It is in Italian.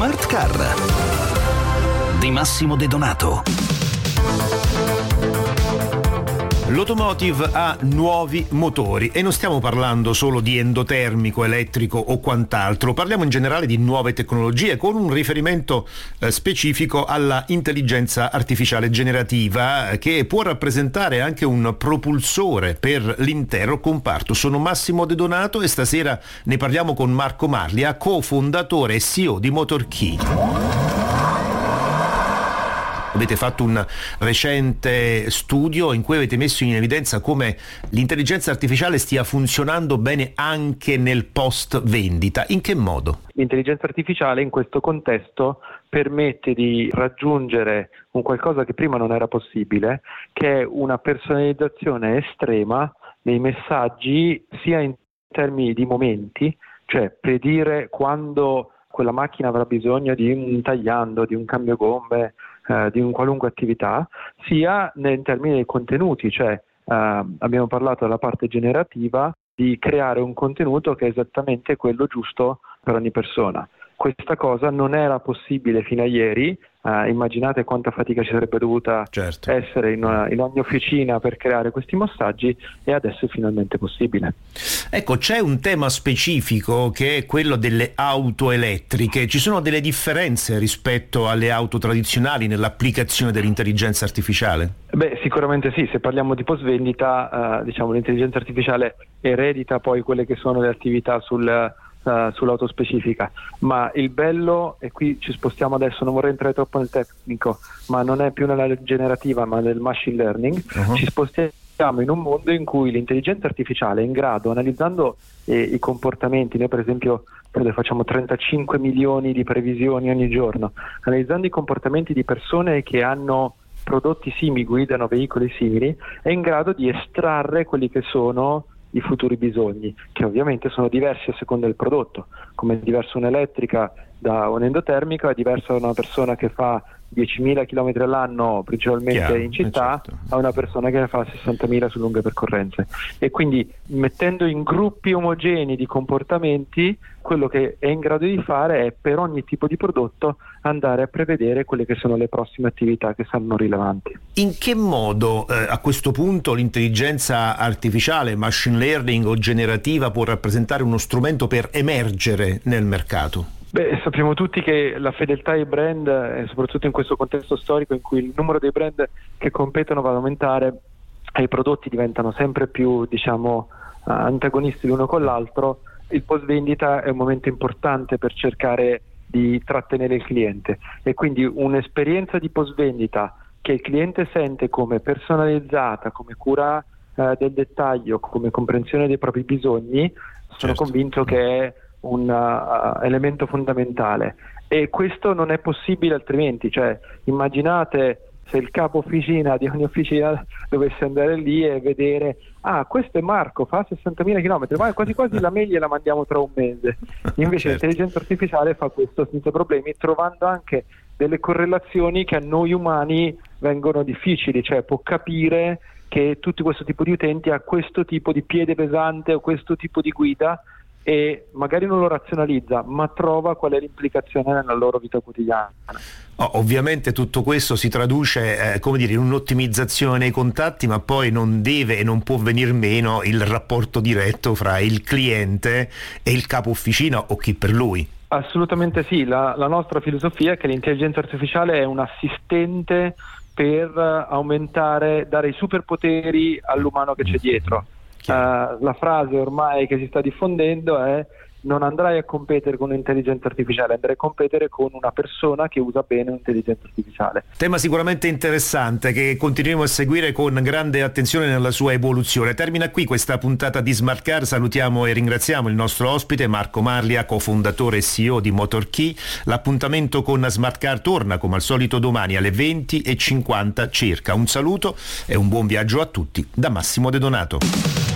Smart Car di Massimo De Donato. L'automotive ha nuovi motori e non stiamo parlando solo di endotermico, elettrico o quant'altro, parliamo in generale di nuove tecnologie con un riferimento specifico alla intelligenza artificiale generativa che può rappresentare anche un propulsore per l'intero comparto. Sono Massimo De Donato e stasera ne parliamo con Marco Marlia, cofondatore e CEO di MotorKey. Avete fatto un recente studio in cui avete messo in evidenza come l'intelligenza artificiale stia funzionando bene anche nel post vendita. In che modo? L'intelligenza artificiale in questo contesto permette di raggiungere un qualcosa che prima non era possibile, che è una personalizzazione estrema nei messaggi, sia in termini di momenti, cioè predire quando quella macchina avrà bisogno di un tagliando, di un cambio gomme, di un qualunque attività, sia in termini dei contenuti, cioè abbiamo parlato della parte generativa, di creare un contenuto che è esattamente quello giusto per ogni persona. Questa cosa non era possibile fino a ieri, immaginate quanta fatica ci sarebbe dovuta essere in ogni officina per creare questi messaggi, e adesso è finalmente possibile. Ecco, c'è un tema specifico che è quello delle auto elettriche. Ci sono delle differenze rispetto alle auto tradizionali nell'applicazione dell'intelligenza artificiale? Beh, sicuramente sì. Se parliamo di post vendita, l'intelligenza artificiale eredita poi quelle che sono le attività sull'auto specifica, ma il bello, e qui ci spostiamo adesso, non vorrei entrare troppo nel tecnico, ma non è più nella generativa ma nel machine learning, ci spostiamo in un mondo in cui l'intelligenza artificiale è in grado, analizzando i comportamenti, noi per esempio facciamo 35 milioni di previsioni ogni giorno, analizzando i comportamenti di persone che hanno prodotti simili, guidano veicoli simili, è in grado di estrarre quelli che sono i futuri bisogni, che ovviamente sono diversi a seconda del prodotto. Come è diversa un'elettrica da un'endotermica, è diversa una persona che fa 10.000 km all'anno principalmente in città, a una persona che ne fa 60.000 su lunghe percorrenze. E quindi mettendo in gruppi omogenei di comportamenti, quello che è in grado di fare è per ogni tipo di prodotto andare a prevedere quelle che sono le prossime attività che saranno rilevanti. In che modo a questo punto l'intelligenza artificiale, machine learning o generativa può rappresentare uno strumento per emergere nel mercato? Beh, sappiamo tutti che la fedeltà ai brand, soprattutto in questo contesto storico in cui il numero dei brand che competono va ad aumentare e i prodotti diventano sempre più, antagonisti l'uno con l'altro, il post vendita è un momento importante per cercare di trattenere il cliente, e quindi un'esperienza di post vendita che il cliente sente come personalizzata, come cura del dettaglio, come comprensione dei propri bisogni, sono convinto che è un elemento fondamentale, e questo non è possibile altrimenti. Cioè, immaginate se il capo officina di ogni officina dovesse andare lì e vedere questo è Marco, fa 60.000 km, ma quasi quasi la mail la mandiamo tra un mese. Invece l'intelligenza artificiale fa questo senza problemi, trovando anche delle correlazioni che a noi umani vengono difficili, cioè può capire che tutto questo tipo di utenti ha questo tipo di piede pesante o questo tipo di guida, e magari non lo razionalizza, ma trova qual è l'implicazione nella loro vita quotidiana. Ovviamente tutto questo si traduce in un'ottimizzazione nei contatti, ma poi non deve e non può venir meno il rapporto diretto fra il cliente e il capo officina o chi per lui. Assolutamente sì, la nostra filosofia è che l'intelligenza artificiale è un assistente per aumentare, dare i superpoteri all'umano che c'è dietro. La frase ormai che si sta diffondendo è: non andrai a competere con un'intelligenza artificiale, andrai a competere con una persona che usa bene un'intelligenza artificiale. Tema sicuramente interessante che continueremo a seguire con grande attenzione nella sua evoluzione. Termina qui questa puntata di Smart Car. Salutiamo e ringraziamo il nostro ospite Marco Marlia, cofondatore e CEO di MotorKey. L'appuntamento con Smart Car torna come al solito domani alle 20:50 circa. Un saluto e un buon viaggio a tutti da Massimo De Donato.